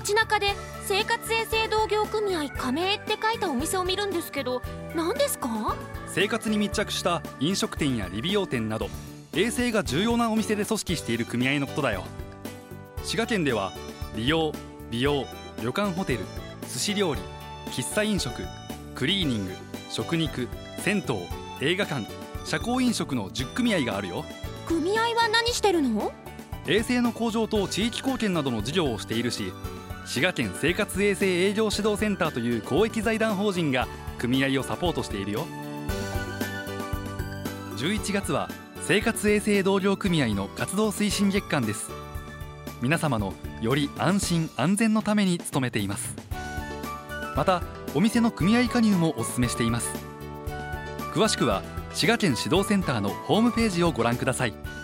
街中で生活衛生同業組合加盟って書いたお店を見るんですけど、何ですか？ 生活に密着した飲食店や理美容店など衛生が重要なお店で組織している組合のことだよ。滋賀県では理容、美容、旅館ホテル、寿司料理、喫茶飲食、クリーニング、食肉、銭湯、映画館、社交飲食の10組合があるよ。 組合は何してるの？ 衛生の向上と地域貢献などの事業をしているし、滋賀県生活衛生営業指導センターという公益財団法人が組合をサポートしているよ。11月は生活衛生同僚組合の活動推進月間です。皆様のより安心安全のために努めています。またお店の組合加入もお勧めしています。詳しくは滋賀県指導センターのホームページをご覧ください。